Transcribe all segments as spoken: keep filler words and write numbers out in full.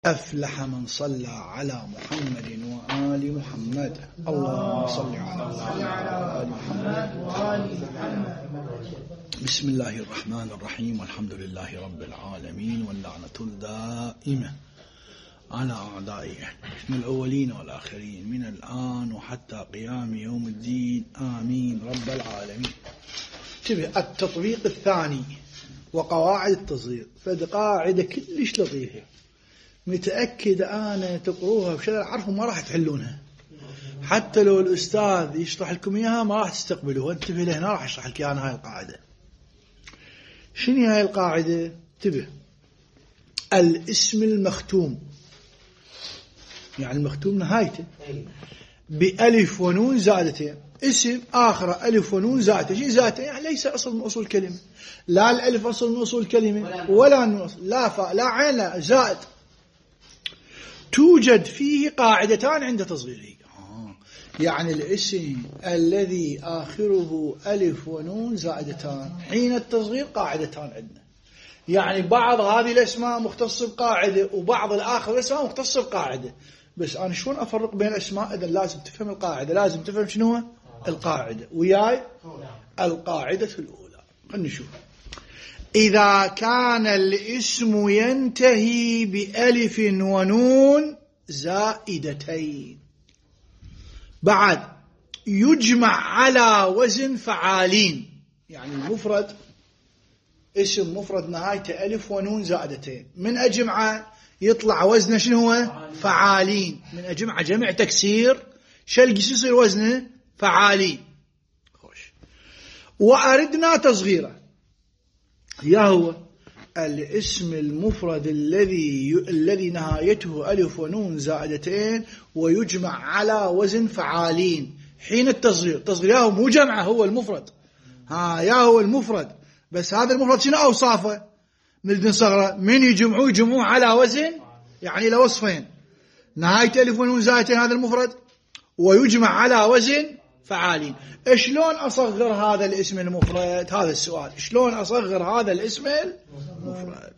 أفلح من صلى على محمد وآل محمد. اللهم صل على آل محمد وآل محمد. بسم الله الرحمن الرحيم، والحمد لله رب العالمين، واللعنة الدائمة على أعدائه من الأولين والآخرين من الآن وحتى قيام يوم الدين، آمين رب العالمين. تبه التطبيق الثاني وقواعد التصغير، فد قاعدة كلش لطيفة، متأكد أنا تقروها بشكل عارفوا ما راح تحلونها، حتى لو الأستاذ يشرح لكم إياها ما راح تستقبلوها. انتبه لهنا، راح أشرح لك أنا هاي القاعدة. شنو هاي القاعدة؟ انتبه، الاسم المختوم، يعني المختوم نهايته بألف ونون زائدتين، اسم آخر ألف ونون زائدتين. شيء زائدتين يعني ليس أصل من أصول الكلمة، لا الألف أصل من أصول الكلمة ولا من أصل، لا فاء لا عين لا زائد. توجد فيه قاعدتان عند تصغيره، آه. يعني الاسم الذي آخره ألف ونون زائدتان حين التصغير قاعدتان عندنا. يعني بعض هذه الأسماء مختصة بقاعدة وبعض الآخر الأسماء مختصة بقاعدة، بس أنا شلون أفرق بين الأسماء؟ إذا لازم تفهم القاعدة، لازم تفهم شنو هو القاعدة وياي. القاعدة الأولى خلينا نشوف، إذا كان الاسم ينتهي بألف ونون زائدتين بعد يجمع على وزن فعالين. يعني المفرد اسم مفرد نهايته ألف ونون زائدتين، من أجمعه يطلع وزنه شنو هو؟ فعالين. من أجمعه جمع تكسير، شلقس يصير وزنه فعالين. خوش. وأردنا تصغيره، يا هو الاسم المفرد الذي ي... الذي نهايته ألف ونون زائدتين ويجمع على وزن فعالين حين التصغير. تصغير يا هو مو جمعه، هو المفرد، ها يا هو المفرد، بس هذا المفرد شنو أوصافه؟ نريد نصغره، من يجمعوه يجمعوه على وزن، يعني له وصفين، نهايته ألف ونون زائدتين هذا المفرد، ويجمع على وزن فعالين. شلون أصغر هذا الاسم المفرد؟ هذا السؤال، شلون أصغر هذا الاسم المفرد؟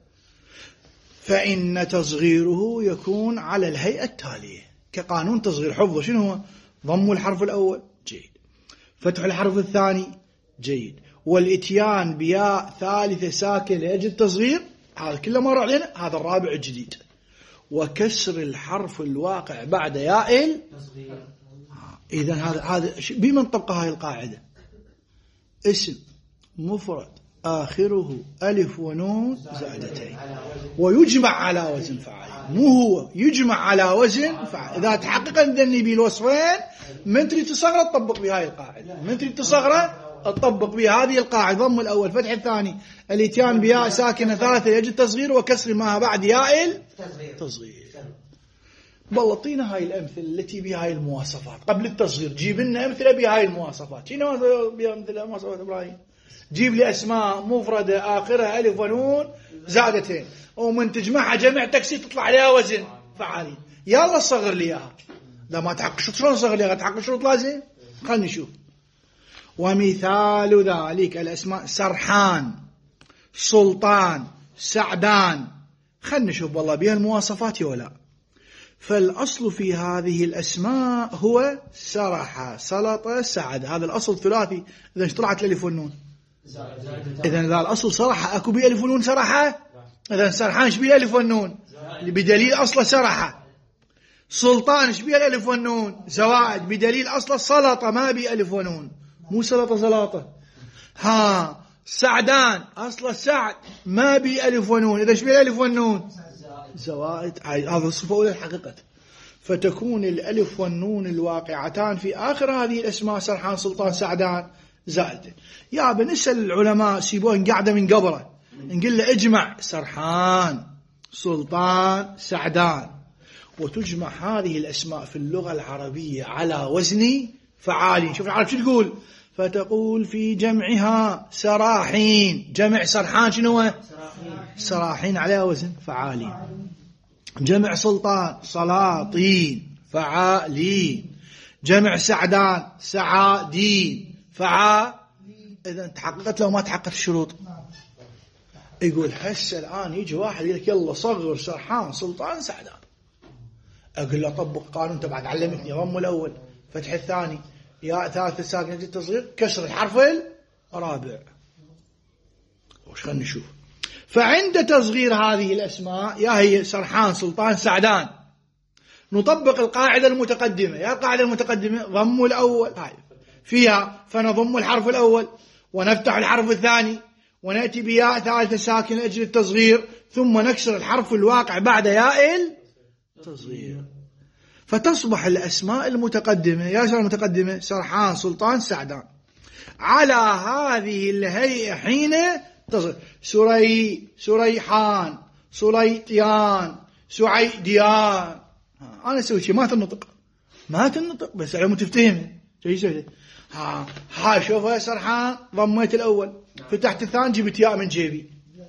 فإن تصغيره يكون على الهيئة التالية كقانون تصغير حفظه. شنو هو؟ ضم الحرف الأول جيد، فتح الحرف الثاني جيد، والاتيان بياء ثالثة ساكن لأجل التصغير، هذا كله مر علينا، هذا الرابع الجديد، وكسر الحرف الواقع بعد ياء التصغير. إذا هذا هذا بمن طبق هاي القاعدة؟ اسم مفرد آخره ألف ونون زائدتين ويجمع على وزن فعال، مو هو يجمع على وزن فعال. إذا تحقق ذني بالوصفين من تريد تصغره تطبق بهاي القاعدة، من تريد تصغره تطبق بهذه القاعدة. ضم الأول فتح الثاني الاتيان بياء ساكنة ثالثة يجد التصغير، وكسر ما بعد ياء التصغير. بلطينا هاي الأمثلة التي بها هاي المواصفات قبل التصغير، جيب لنا أمثلة بها هاي المواصفات. شنو بها أمثلة مواصفات إبراهيم؟ جيب لي أسماء مفردة آخرها ألف ونون زائدتين ومن تجمعها جمع تكسير تطلع عليها وزن فعالين. يلا صغر لي إياها. لا ما تحقق شروط، شلون صغر لي إياها؟ تحقق شروط لازم. خلنا نشوف. ومثال ذلك الأسماء سرحان، سلطان، سعدان. خلنا نشوف والله بها المواصفات ولا. فالأصل في هذه الأسماء هو سرح، سلطة، سعد. هذا الأصل ثلاثي. إذا طلعت الألف والنون، إذا إذا الأصل صرح أكو بيه ألف والنون سرحة، إذا سرحان إيش بيه ألف والنون؟ بدليل أصله سرحة. سلطان إيش بيه الألف والنون؟ زوائد، بدليل أصله سلطة ما بيه ألف ونون، مو سلطة سلطة. ها سعدان أصله سعد ما بيه ألف ونون، إذا إيش بيه الألف والنون؟ زوائد. هذا الصفة الأولى الحقيقة. فتكون الألف والنون الواقعتان في آخر هذه الأسماء سرحان، سلطان، سعدان زائدة. يا بنسأل العلماء سيبوه قاعدة من قبره، نقول له اجمع سرحان، سلطان، سعدان، وتجمع هذه الأسماء في اللغة العربية على وزن فعالين. شوف العرب شو تقول؟ فتقول في جمعها سراحين، جمع سرحان شنو هو؟ سراحين على وزن فعالين. جمع سلطان سلاطين فعالين. جمع سعدان سعادين فعالين. إذا تحققت لو ما تحققت الشروط. يقول هسه الآن يجي واحد يقول لك يلا صغر سرحان سلطان سعدان، أقول له طبق قانون تبعك علمتني، ضم الأول فتح الثاني ياء ثالث ساكنة التصغير كسر الحرف الرابع. وش خلنا نشوف. فعند تصغير هذه الأسماء يا هي سرحان سلطان سعدان نطبق القاعدة المتقدمة. يا القاعدة المتقدمة ضم الأول فيها، فنضم الحرف الأول ونفتح الحرف الثاني ونأتي بياء ثالثة ساكنة أجل التصغير ثم نكسر الحرف الواقع بعد ياء التصغير، فتصبح الأسماء المتقدمة يا سر المتقدمة سرحان سلطان سعدان على هذه الهيئة حين تصغير. سري سريحان سليطيان سعيديان. أنا أسوي شيء ما تنطق ما تنطق بس على متفتهمة شيء سهل. ها ها شوفها سرحان ضميت الأول فتحت الثاني جبت ياء من جيبي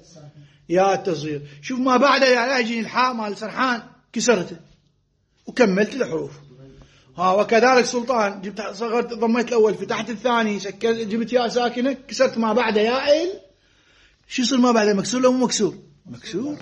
يا التصغير. شوف ما بعده يا يجيني الحاء مال سرحان كسرته وكملت الحروف. ها وكذلك سلطان جبت صغرت ضميت الأول فتحت الثاني سكرت جبت ياء ساكنة كسرت ما بعده ياء. شو يصير ما بعده مكسور لو مو مكسور؟ مكسور.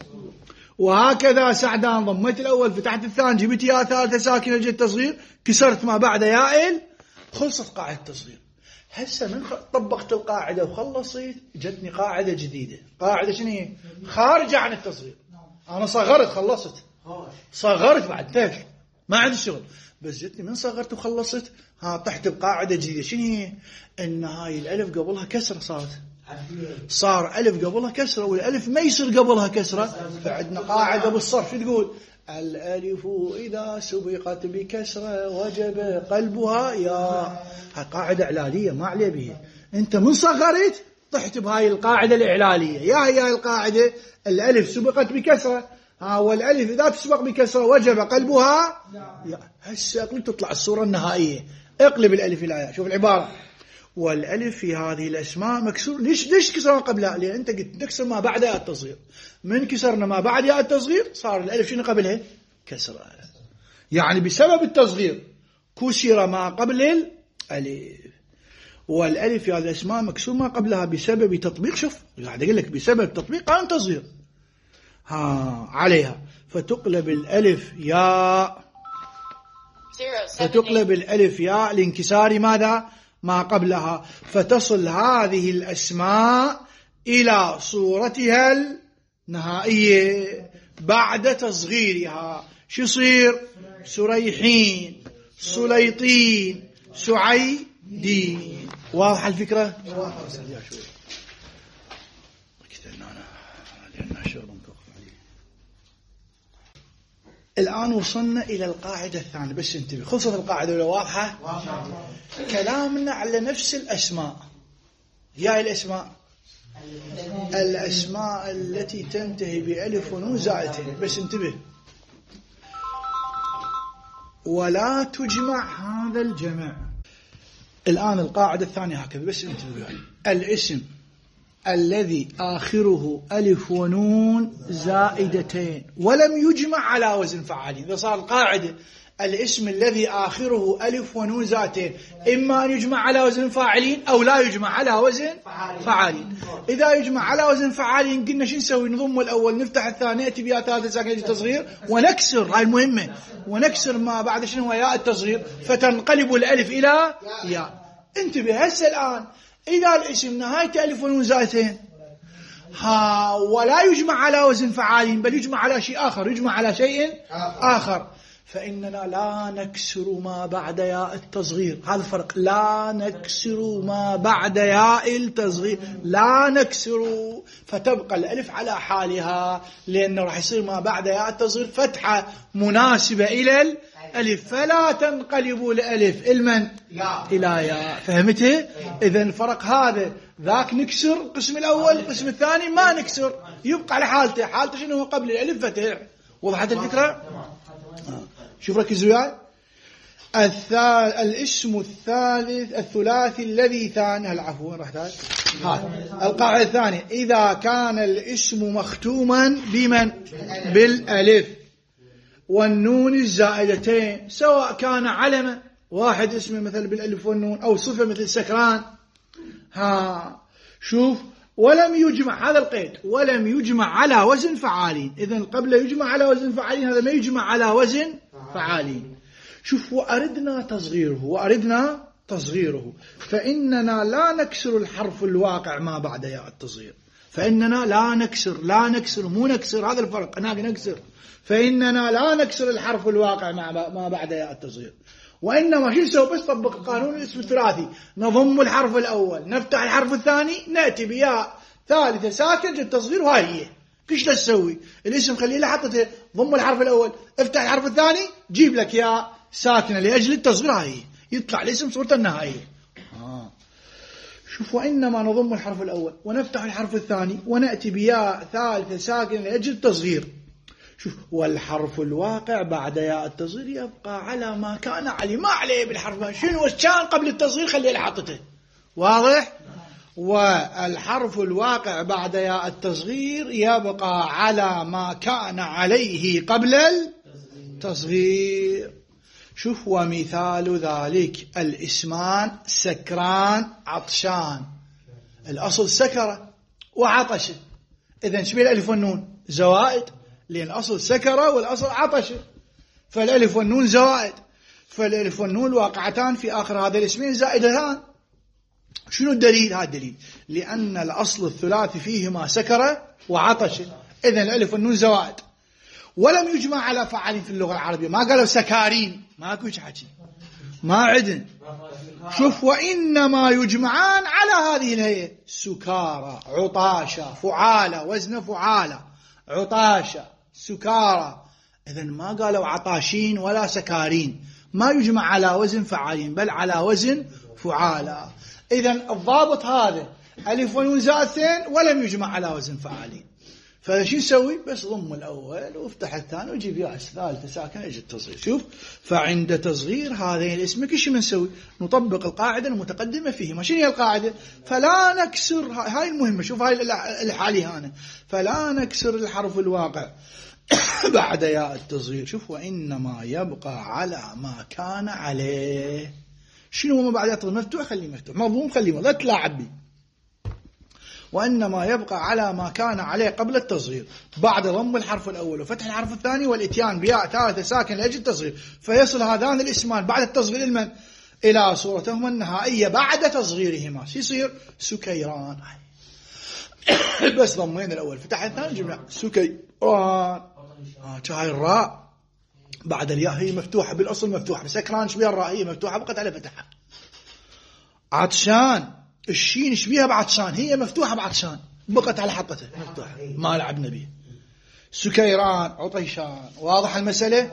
وهكذا سعدان ضميت الأول فتحت الثاني جبت ياء ثالثة ساكنة جت تصغير كسرت ما بعده ياء. خلصت قاعدة التصغير. هسه من طبقت القاعدة وخلصت جتني قاعدة جديدة. قاعدة شنو هي؟ خارجة عن التصغير. أنا صغرت خلصت صغرت بعد تاش ما عندي شغل بس جتني من صغرت وخلصت ها طحت بقاعدة جديدة. شنو هي؟ إن هاي الألف قبلها كسرة صارت صار ألف قبلها كسرة والألف ما يصير قبلها كسرة. فعندنا قاعدة بالصرف شو تقول؟ الألف إذا سبقت بكسرة وجب قلبها يا. هاي قاعدة إعلالية ما عليه بها. أنت من صغرت طحت بهاي القاعدة الإعلالية. يا هي القاعدة الألف سبقت بكسرة ها والألف إذا تسبق بكسرة وجب قلبها يا. هسه أقلب تطلع الصورة النهائية. اقلب الألف إلى ياء. شوف العبارة والألف في هذه الأسماء مكسور. ليش ليش كسرنا قبلها؟ لأن أنت قلت تكسر ما بعد ياء التصغير. من كسرنا ما بعد ياء التصغير صار الألف شنو قبلها؟ كسرة. يعني بسبب التصغير كسر ما قبل الألف. والألف في هذه الأسماء مكسور ما قبلها بسبب تطبيق. شوف قاعد أقول لك بسبب تطبيق قانون تصغير ها عليها. فتقلب الألف ياء فتقلب الألف ياء لانكسار ماذا؟ ما قبلها. فتصل هذه الأسماء إلى صورتها النهائية بعد تصغيرها. شو يصير؟ سريحين سليطين سعيدين. واضحة الفكرة؟ الآن وصلنا إلى القاعدة الثانية بس انتبه. خلصت القاعدة ولا واضحة؟ كلامنا على نفس الأسماء. هي الأسماء الأسماء التي تنتهي بألف ونون زائدتين بس انتبه. ولا تجمع هذا الجمع. الآن القاعدة الثانية هكذا بس انتبه. الاسم الذي آخره ألف ونون زائدتين ولم يجمع على وزن فعالين. إذا صار القاعدة الاسم الذي آخره ألف ونون زائدتين إما أن يجمع على وزن فاعلين أو لا يجمع على وزن فعالين. إذا يجمع على وزن فعالين قلنا شو نسوي؟ نضم الأول نفتح الثاني نأتي بياء ثالثة ساكنة التصغير ونكسر. هاي المهمة. ونكسر ما بعد شنو هو ياء التصغير فتنقلب الألف إلى ياء. انتبه هسه الآن إذا الاسم نهايته ألف ونون زائدتين ها ولا يجمع على وزن فعالين بل يجمع على شيء آخر يجمع على شيء آخر فإننا لا نكسر ما بعد ياء التصغير. هذا الفرق. لا نكسر ما بعد ياء التصغير لا نكسر فتبقى الألف على حالها لأنه راح يصير ما بعد ياء التصغير فتحة مناسبة إلى الألف فلا تنقلب الألف المن إلى ياء. فهمته؟ إذا الفرق هذا ذاك نكسر القسم الأول القسم الثاني ما نكسر يبقى على حالته. حالته شنو هو قبل الألف فتح. وضحت الفكرة؟ شوف ركزوا وياي. الثال... الاسم الثالث الثلاثي الذي ثاني العفو راح هاي القاعدة الثانية إذا كان الاسم مختوما بمن؟ بالألف والنون الزائدتين سواء كان علما واحد اسمه مثل بالألف والنون أو صفة مثل سكران. ها شوف ولم يجمع، هذا القيد، ولم يجمع على وزن فعالين. إذن قبل يجمع على وزن فعالين، هذا ما يجمع على وزن فعالين. شوف، وأردنا تصغيره، وأردنا تصغيره، فإننا لا نكسر الحرف الواقع ما بعد ياء التصغير. فإننا لا نكسر، لا نكسر مو نكسر، هذا الفرق. هناك نكسر، فإننا لا نكسر الحرف الواقع ما بعد ياء التصغير، وإنما شو نسوي؟ بس طبق قانون الاسم الثلاثي، نضم الحرف الأول، نفتح الحرف الثاني، نأتي بياء ثالثة ساكن التصغير، وهاي هي. كيش تسوي الاسم؟ خليه له حطته، ضم الحرف الأول، افتح الحرف الثاني، جيب لك ياء ساكنة لأجل التصغير، هاي هي. يطلع الاسم صورته النهائية. آه. شوف، وإنما نضم الحرف الأول ونفتح الحرف الثاني ونأتي بياء ثالثة ساكنة لأجل التصغير. شوف، والحرف الواقع بعد ياء التصغير يبقى على ما كان عليه، ما عليه بالحرف. شنو كان قبل التصغير خليه لحطته، واضح؟ والحرف الواقع بعد ياء التصغير يبقى على ما كان عليه قبل التصغير. شوف، ومثال ذلك الاسمان سكران عطشان. الأصل سكرة وعطشة، إذن شبيه الألف والنون؟ زوائد، لأن الأصل سكرة والأصل عطشة، فالألف والنون زوائد، فالألف والنون واقعتان في آخر هذا الاسمين زائدتان. شنو الدليل؟ هذا الدليل، لأن الأصل الثلاثي فيهما سكرة وعطشة، إذن الألف والنون زوائد. ولم يجمع على فعالين في اللغة العربية، ما قالوا سكارين، ماكو حكي، ما عدن. شوف، وإنما يجمعان على هذه الهيئة، سكارى، عطاشة، فعالة، وزن فعالة، عطاشة، سكارى. إذن ما قالوا عطاشين ولا سكارين، ما يجمع على وزن فعالين بل على وزن فعالة. إذن الضابط هذا، ألف ونون زائدتين ولم يجمع على وزن فعالين. فشو نسوي؟ بس ضم الأول وافتح الثاني وجيب ياء الثالثة ساكن يجي التصغير. شوف، فعند تصغير هذين الاسم ايش نسوي؟ نطبق القاعدة المتقدمة فيهما. شنو هي القاعدة؟ فلا نكسر، هاي المهمة. شوف هاي الحالي هنا، فلا نكسر الحرف الواقع بعد ياء التصغير. شوف، وإنما يبقى على ما كان عليه. شنو ما بعد ياء التصغير؟ مفتوح خليه مفتوح، مضموم خليه مضموم، لا تلاعب بي. وإنما يبقى على ما كان عليه قبل التصغير بعد ضم الحرف الأول وفتح الحرف الثاني والإتيان بياء ثالثة ساكن لأجل التصغير، فيصل هذان الاسمان بعد التصغير المن إلى صورتهما النهائية بعد تصغيرهما. شو يصير؟ سكيران. بس ضمين الأول فتح الثاني جبنا سكيران. آه هاي الراء بعد الياء هي مفتوحة بالأصل مفتوحة، سكران شبيه الراء هي مفتوحة بقت على فتحها. عطشان الشين شبيها بعطشان هي مفتوحة بعطشان بقت على حطته مفتوحة، ما لعبنا به. سكيران، عطيشان. واضح المسألة؟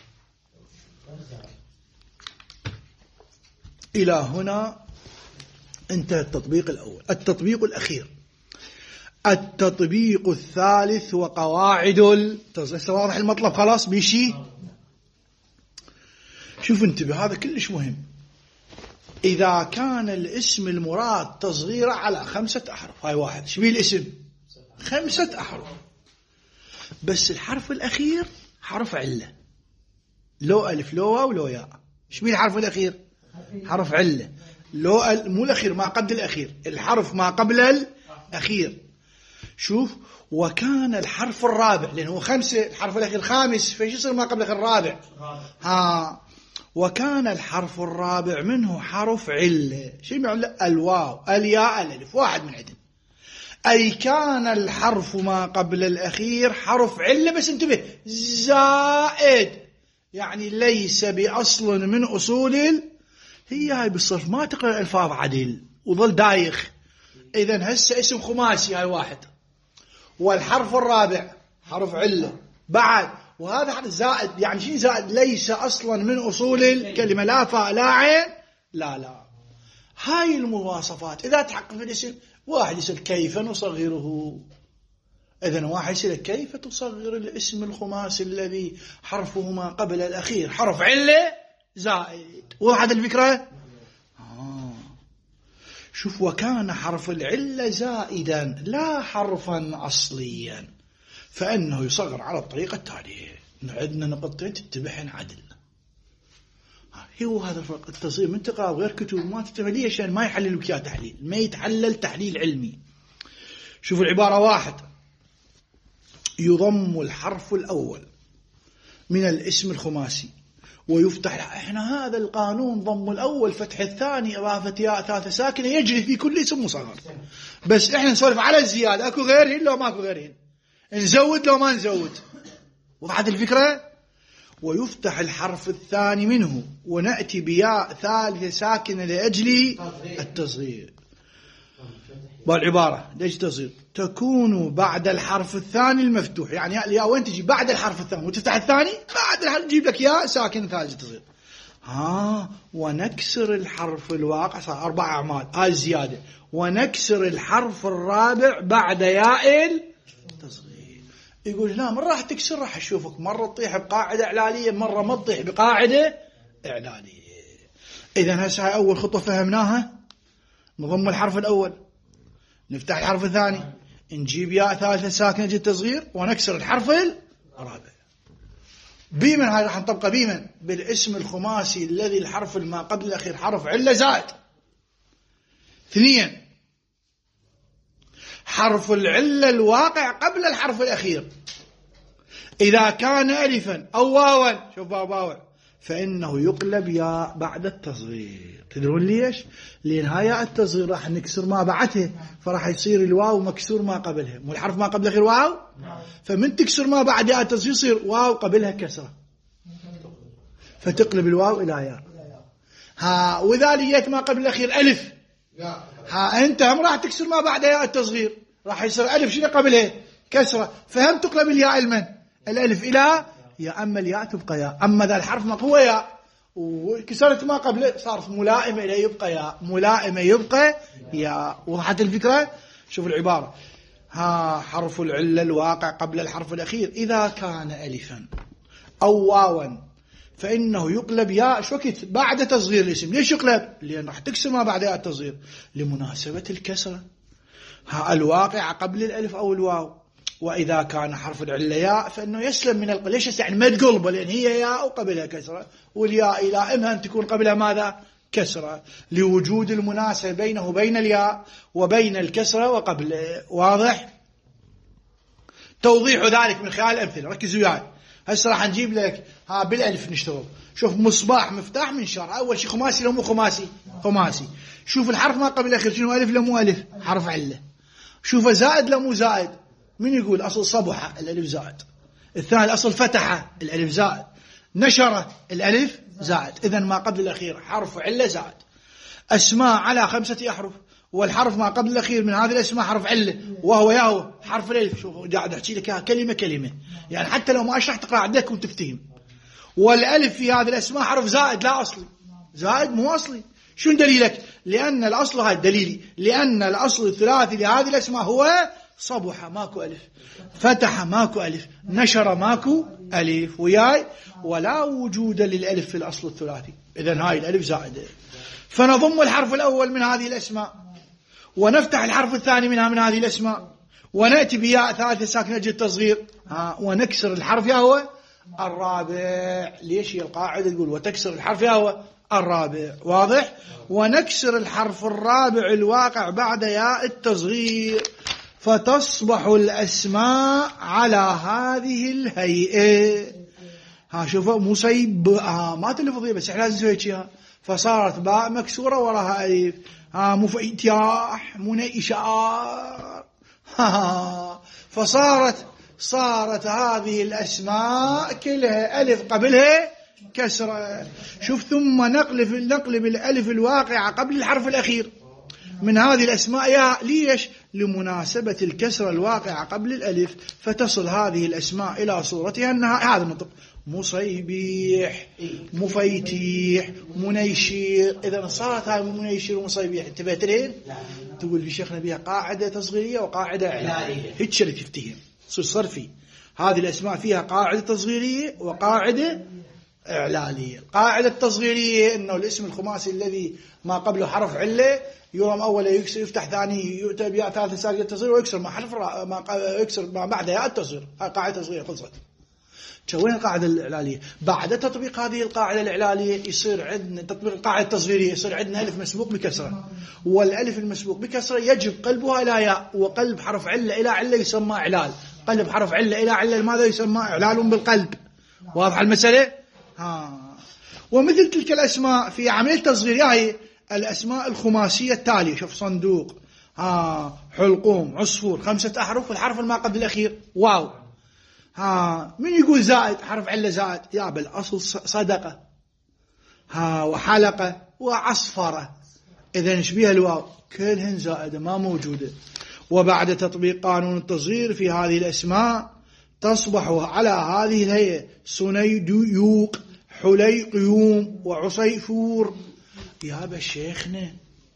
إلى هنا انتهى التطبيق الأول. التطبيق الأخير، التطبيق الثالث وقواعد التصغير. واضح المطلب؟ خلاص بيشي. شوف انتبه، هذا كلش مهم. إذا كان الاسم المراد تصغيره على خمسة أحرف، هاي واحد شبيه الاسم خمسة أحرف، بس الحرف الأخير حرف علة، لو ألف لو واو لو ياء. شبيه الحرف الأخير؟ حرف علة. لو ال... مو الأخير، ما قبل الأخير، الحرف ما قبل الأخير. شوف، وكان الحرف الرابع، لأنه خمسة الحرف الأخير خامس، فايش يصير ما قبل الأخير الرابع؟ ها، وكان الحرف الرابع منه حرف علة. شو معنى الواو الياء الألف؟ واحد من عدن. أي كان الحرف ما قبل الأخير حرف علة، بس انتبه زائد، يعني ليس بأصل من أصول ال... هي هاي بالصرف ما تقرأ الألفاظ عدل وظل دايخ. إذن هسه اسم خماسي هاي واحد، والحرف الرابع حرف علة بعد، وهذا حرف زائد. يعني شيء زائد ليس أصلا من أصول الكلمة، لا فاء لا عين لا لا. هاي المواصفات إذا تحقق في الاسم، واحد يسأل كيف نصغره؟ إذن واحد يسأل كيف تصغر الاسم الخماسي الذي حرفه ما قبل الأخير حرف علة زائد؟ واحد الفكرة؟ آه. شوف، وكان حرف العلة زائدا لا حرفا أصليا، فإنه يصغر على الطريقة التالية. عندنا نقطتين تتبعهن عدل. هو هذا الفرق. التصغير منطقة غير كتب ما تتبع ليش؟ ما يحلل بك تحليل، ما يتحلل تحليل علمي. شوف العبارة واحد، يضم الحرف الأول من الاسم الخماسي ويفتح. احنا هذا القانون ضم الأول فتح الثاني إضافة ياء ثالثة ساكنة يجري في كل اسم مصغر، بس احنا نسولف على الزيادة. اكو غيرهن لو ماكو غيرهن، نزود لو ما نزود. وضحت الفكرة؟ ويفتح الحرف الثاني منه ونأتي بياء ثالثة ساكنة لأجل التصغير. بالعبارة ليش تصغير؟ تكون بعد الحرف الثاني المفتوح، يعني الياء وين تجي؟ بعد الحرف الثاني، وتفتح الثاني بعد الحرف تجيب لك ياء ساكنة ثالثة تصغير. ها ونكسر الحرف الواقع، صار أربع أعمال هاي زيادة. ونكسر الحرف الرابع بعد ياء التصغير. يقول لا، من راح تكسر راح أشوفك مرة تطيح بقاعدة إعلالية، مرة ما تطيح بقاعدة إعلالية. إذن هسه أول خطوة فهمناها، نضم الحرف الأول، نفتح الحرف الثاني، نجيب ياء ثالثة ساكنة جد تصغير، ونكسر الحرف الرابع. بيمن هاي راح نطبقها بيمن بالاسم الخماسي الذي الحرف ما قبل الأخير حرف علة زائد. اثنين، حرف العلة الواقع قبل الحرف الأخير إذا كان ألفا أو واوا، شوف واوا، فإنه يقلب ياء بعد التصغير. تدرون ليش؟ لأن هاي ياء التصغير راح نكسر ما بعدها، فراح يصير الواو مكسور ما قبلها. مو الحرف ما قبل الأخير واو؟ فمن تكسر ما بعد ياء التصغير يصير واو قبلها كسرة، فتقلب الواو إلى ياء. ها وإذا ليت ما قبل الأخير ألف، ها أنت هم راح تكسر ما بعد ياء التصغير، راح يصير ألف شنو قبلها؟ كسرة، فهم تقلب الياء المن الألف إلى يا، أما الياء تبقى ياء. أما ذا الحرف مقوى ياء وكسرت ما قبله صارت ملائمة إليه يبقى ياء، ملائمة يبقى ياء. وضحت الفكرة؟ شوف العبارة، ها حرف العلة الواقع قبل الحرف الأخير إذا كان ألفا أو واوا فإنه يقلب ياء شو وقت؟ بعد تصغير الاسم. ليش يقلب؟ لأن راح تكسر ما بعد ياء التصغير لمناسبة الكسرة. ها الواقع قبل الألف أو الواو. وإذا كان حرف العلة ياء فإنه يسلم من القلب. ليش يعني ما تقلبه؟ لأن هي ياء وقبلها كسرة، والياء يلائمها أن تكون قبلها ماذا؟ كسرة، لوجود المناسبة بينه وبين الياء وبين الكسرة وقبل. واضح؟ توضيح ذلك من خلال الأمثلة. ركزوا وياي. هسه راح نجيب لك ها بالألف نشتغل. شوف مصباح مفتاح منشار، أول شيء خماسي لو مو خماسي؟ خماسي. شوف الحرف ما قبل الأخير شنو؟ ألف لو مو ألف؟ حرف علة. شوف زائد لو مو زائد؟ من يقول أصل صبح الألف زائد. الثاني الأصل فتح الألف زائد. نشر الألف زائد. إذن ما قبل الأخير حرف علة زائد. أسماء على خمسة أحرف، والحرف ما قبل الأخير من هذه الأسماء حرف علة، وهو ياهو حرف الألف. شوف قاعد أحكي لك كلمة كلمة، يعني حتى لو ما أشرح تقرأ عندك وتفتهم. والألف في هذه الأسماء حرف زائد لا أصلي، زائد مو أصلي. شو دليلك؟ لأن الأصل هذا دليلي، لأن الأصل الثلاثي لهذه الأسماء هو صبح ماكو ألف، فتح ماكو ألف، نشر ماكو ألف. وياي ولا وجود للألف في الأصل الثلاثي، إذن هاي الألف زائدة. فنضم الحرف الأول من هذه الأسماء، ونفتح الحرف الثاني منها من هذه الأسماء، ونأتي بياء ثالثة ساكنة جد تصغير، ها ونكسر الحرف يهوى الرابع. ليش هي القاعدة تقول وتكسر الحرف يهوى الرابع؟ واضح؟ ونكسر الحرف الرابع الواقع بعد ياء التصغير، فتصبح الأسماء على هذه الهيئة. ها شوفوا مصيب، ها ما تلفظي بس احنا لازم نسوي شيء. فصارت باء مكسورة وراها ألف. ها مفيتياح منيشار، ها فصارت صارت هذه الأسماء كلها ألف قبلها كسرة. شوف ثم نقلب نقلب الألف الواقعة قبل الحرف الأخير من هذه الأسماء يا. ليش؟ لمناسبة الكسرة الواقعة قبل الألف، فتصل هذه الأسماء إلى صورتها أنها هذا النطق: مصيبيح، مفيتيح، منيشير. إذا صارت هاي منيشير ومصيبيح انتبهت لين؟ تقول في شيخنا بها قاعدة تصغيرية وقاعدة إعلالية، هيك اللي تفتهم صير صرفي. هذه الأسماء فيها قاعدة تصغيرية وقاعدة إعلالية. القاعدة التصغيرية إنه الاسم الخماسي الذي ما قبله حرف علة يرم أولا يكسر، يفتح ثاني، يؤتى بياء ثالثة ساكنة التصغير، ويكسر ما حرف ما يكسر ما بعد ياء التصغير. هاي قاعدة تصغيرية خلصت. وين القاعدة الإعلالية؟ بعد تطبيق هذه القاعدة الإعلالية يصير عندنا تطبيق القاعدة التصغيرية، يصير عندنا ألف مسبوق بكسرة، والألف المسبوق بكسرة يجب قلبها إلى ياء، وقلب حرف علة إلى علة يسمى إعلال، قلب حرف علة إلى علة ماذا يسمى؟ إعلال بالقلب. واضح المسألة؟ ها. ومثل تلك الأسماء في عملية تصغير هي الأسماء الخماسية التالية، شوف صندوق، ها، حلقوم، عصفور، خمسة أحرف، الحرف ما قبل الأخير واو. ها، من يقول زائد حرف علة زائد؟ يا بالأصل صدقة، ها، وحلقة وعصفرة، إذا نشبيها الواو كلهن زائدة ما موجودة. وبعد تطبيق قانون التصغير في هذه الأسماء تصبح على هذه الهيئة: صنيديوق، حليقيوم، وعصيفور. يا بشيخنا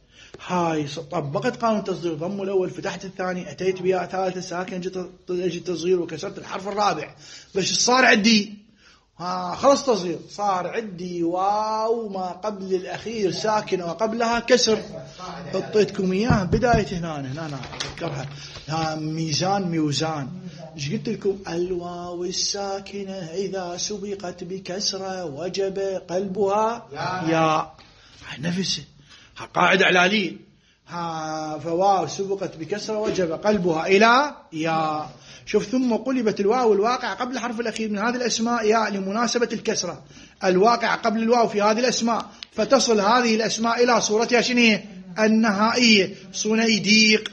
هاي طبقت قانون التصغير، ضم الأول فتحت الثاني، أتيت بياء ثالثة ساكن جت التصغير وكسرت الحرف الرابع، بس صار عندي ها خلص تصغير، صار عندي واو ما قبل الأخير ساكن وقبلها كسر. حطيتكم إياه بداية هنا هنا أنا أذكرها، ها ميزان ميوزان. إيش قلت لكم؟ الواو الساكنة إذا سبقت بكسرة وجب قلبها يا نفسه، قاعدة إعلالية، ها فواو سبقت بكسرة وجب قلبها إلى يا. شوف، ثم قلبت الواو الواقع قبل الحرف الأخير من هذه الأسماء يا لمناسبة الكسرة الواقع قبل الواو في هذه الأسماء، فتصل هذه الأسماء إلى صورتها شنو النهائية: صنيديق،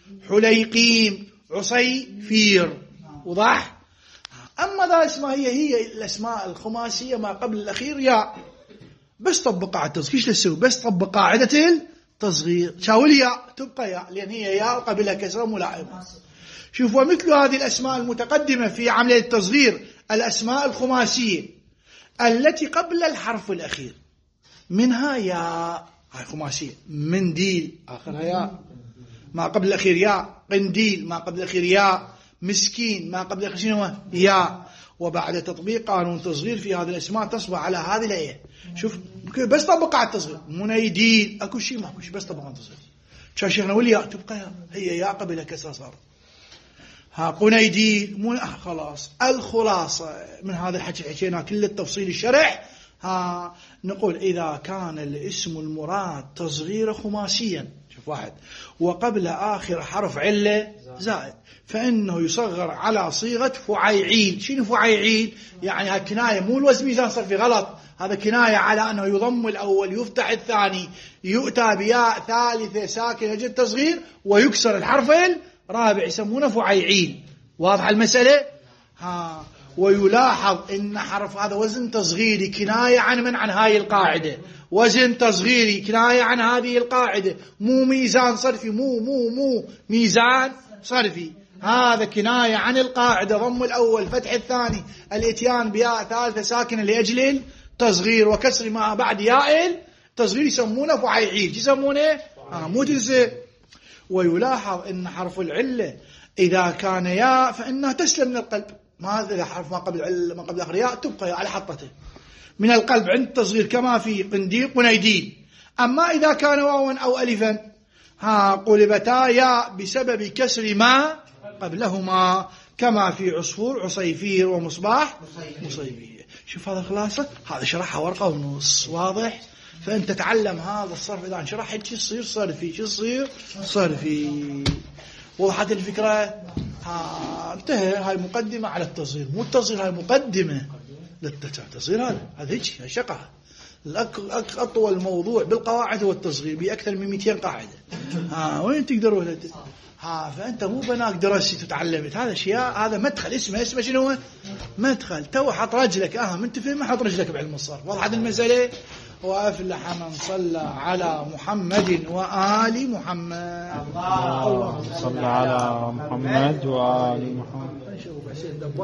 حليقيم، عصيفير. وضح؟ أما ذا الأسماء هي هي الأسماء الخماسية ما قبل الأخير يا، بس طبق قاعدة التصغير. ايش تسوي؟ بس طبق قاعدة التصغير، شاول يا تبقى يا، لأن هي يا قبلها كسرة ملائمة. شوف، ومثل هذه الأسماء المتقدمة في عملية التصغير الأسماء الخماسية التي قبل الحرف الأخير، منها يا، هاي خماسية. منديل آخرها يا ما قبل الأخير يا، قنديل ما قبل الأخير يا، مسكين ما قبل الأخير شنو يا. وبعد تطبيق قانون التصغير في هذه الأسماء تصبح على هذه الآية. شوف، بس طبق على التصغير. منيدين اكو شيء ما اكو شيء، بس طبق على التصغير. شو شيخنا والياء تبقى يا، هي يا قبلها كسرة صارت. ها قنيدين من... آه خلاص. الخلاصة من هذا الحكي حكينا كل التفصيل الشرح. ها نقول إذا كان الاسم المراد تصغير خماسيا، شوف واحد، وقبل آخر حرف علة زائد، فإنه يصغر على صيغة فعيعيل. شنو فعيعيل؟ يعني هاي كناية، مو الوزن ميزان صرفي غلط، هذا كناية على أنه يضم الأول يفتح الثاني يؤتى بياء ثالثة ساكنة جد تصغير ويكسر الحرف الرابع، يسمونه فعيعيل. واضح المسألة؟ ها. ويلاحظ إن حرف هذا وزن تصغيري كناية عن من؟ عن هاي القاعدة، وزن تصغيري كناية عن هذه القاعدة، مو ميزان صرفي، مو مو مو ميزان صرفي، هذا كناية عن القاعدة، ضم الأول فتح الثاني الاتيان بياء ثالثة ساكنة لأجل التصغير وكسر ما بعد ياء التصغير، يسمونه فعيعيل. يسمونه آه مو تنسى. ويلاحظ إن حرف العلة إذا كان ياء فإنها تسلم من القلب، ما هذا حرف ما قبل علة ما قبل آخر ياء تبقى ياء على حطته من القلب عند التصغير، كما في قنديل قنيدين. أما إذا كان واوا أو ألفا ها قلبتا ياء بسبب كسر ما قبلهما، كما في عصفور عصيفير ومصباح مصيبية. شوف هذا الخلاصة، هذا شرحها ورقة ونص. واضح؟ فأنت تعلم هذا الصرف، إذا شرحت شو يصير صرفي، شو يصير صرفي. وضحت الفكرة؟ ها انتهى. هاي مقدمة على التصغير، مو التصغير، هاي مقدمة للتصغير. هذا هذا هيك شقة. أطول موضوع بالقواعد هو التصغير بأكثر من مئتين قاعدة. ها وين تقدروا هذا؟ ها فأنت مو بناك درست وتعلمت، هذا أشياء، هذا مدخل. اسمه اسمه شنو هو؟ مدخل. تو حط رجلك أهم أنت فين، ما حط رجلك بعلم الصرف. وضحت المسألة؟ وأفلح من صلى على محمد وآل محمد. اللهم صل على محمد وآل محمد.